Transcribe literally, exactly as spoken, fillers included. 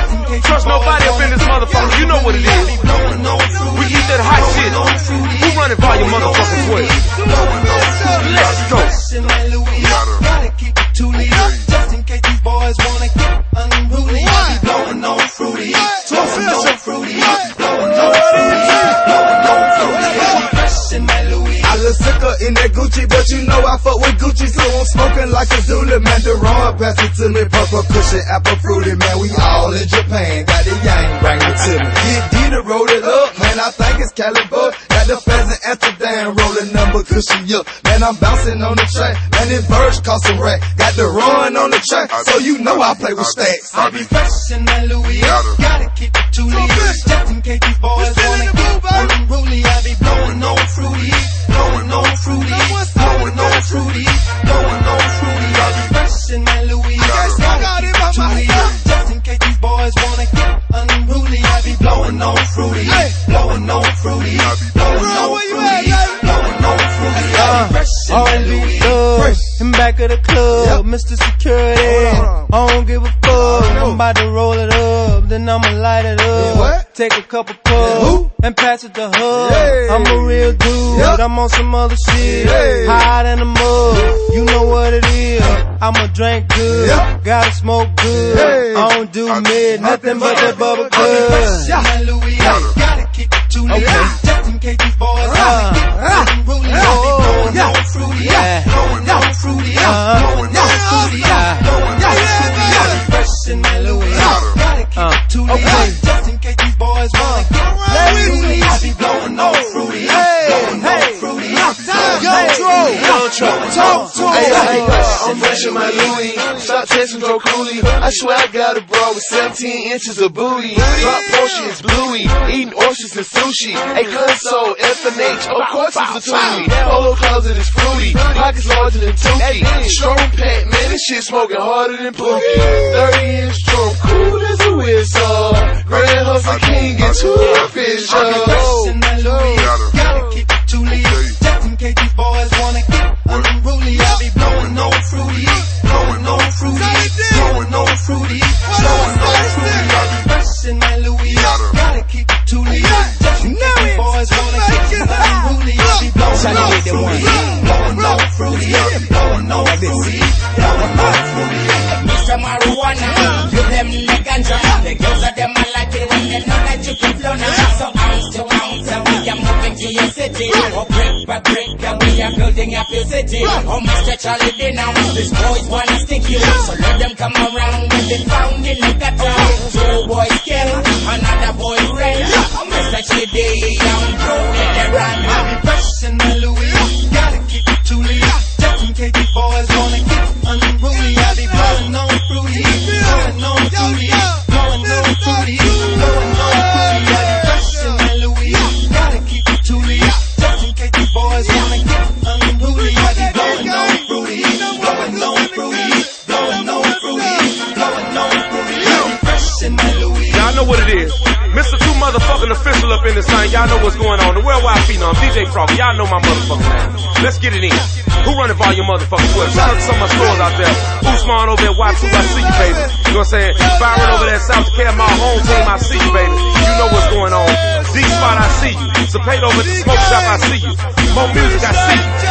Trust nobody up in this motherfucker, you know what it is. We eat that hot shit. Who running volume motherfucking twelve? Let's go. Gotta keep it two liters, just in case these boys wanna get unruly. I be blowing on fruity, blowing on fruity, blowing on fruity, blowing on fruity. I be fresh in my Louis. I look sicker in that Gucci, but you know I fuck with Gucci, so I'm smoking like a Zulu man. Deron, pass it to me, purple cushion, apple fruity, man. We all in Japan, got the yang, bring it to me. Get D to roll it up, man. I think it's Caliber. Got the pheasant Amsterdam, rolling number cushion up. Man, I'm bouncing on the track, man. This birds cost a rack. Got the run on the track, so you know I play with stacks. I be fresh in my Louis, gotta keep it two liters, just in case these boys wanna get unruly. I be blowing on fruity, blowing on fruity, blowing on fruity, blowing on fruity. I be fresh in my Louis, gotta keep it two liters, just in case these boys wanna get unruly. I be blowing on fruity, blowing on fruity, blowing on fruity, blowing on fruity. I be fresh in my Louis. In back of the club, Mister Security, I don't give a fuck. I'm about to roll it up, then I'ma light it up. Take a couple puffs and pass it to her. I'm a real dude, I'm on some other shit. Hot in the mud, you know what it is. I'ma drink good, gotta smoke good. I don't do mid, nothing but that bubble good. Gotta keep it two liters, just in case these boys wanna get unruly. I be blowing on fruity, blowing on fruity, blowing on fruity, blowing on fruity. I be fresh in my Louis, gotta keep it two liters, just in case these boys wanna get unruly. I be blowing on fruity, blowing on fruity, Young Tro, talk to me. I'm fresh in my Louis. Stop chasing Joe Cooley. I swear I got a bra with seventeen inches of booty. Drop Porsche, bluey. Eating oysters and sushi. A console, F and H, of course it's a Tootie. Polo closet is fruity. Pockets larger than Tukey. Strong pack, man, this shit smoking harder than Pookie. thirty inch drum, cool as a whistle. Grand Hustle King, get two fish, yo. fresh in my Louis, gotta keep it two liters, just in case these boys wanna get unruly. I be blowing on fruity, blowing on fruity, blowing on fruity, blowing on fruity. I be fresh in my Louis, gotta keep it two liters, just in case these boys wanna get unruly. I be blowing on fruity, blowing on fruity, blowing on fruity, blowing on fruity. Mister Marijuana, give them the ganja. The girls of them are like it when they know that you can flow now. So ounce to ounce, and we are moving to your city. Oh, brick by brick, and we are building up your city. Oh, Mister Charlie Day now, these boys wanna stick you. So let them come around when they found in the gutter. Two boys kill, another boy red. Oh, Mister Chidi, I'm growing the run. I be fresh in my Louis, gotta keep it two liters, just in case these boys wanna get unruly. I be blowing on fruity, blowing on fruity, blowing on fruity, blowing on fruity. I be fresh in my Louis, gotta keep it two liters, just in case these boys wanna get unruly. I be blowing on fruity, blowing on fruity, blowing on fruity, blowing on fruity. I be fresh in my Louis. Y'all know what it is. Mister Two motherfucking official up in this thing. Y'all know what's going on. The Worldwide Phenom, D J Froggy. Y'all know my motherfucking name. Let's get it in. Who running volume motherfucking twelve? Shout out to some of my stores out there. Usman over there, Y two, I see you, baby. You know what I'm saying? Byron over there, South Dakota, my home team, I see you, baby. You know what's going on. D-Spot, I see you. Zapate over at the smoke shop, I see you. More music, I see you.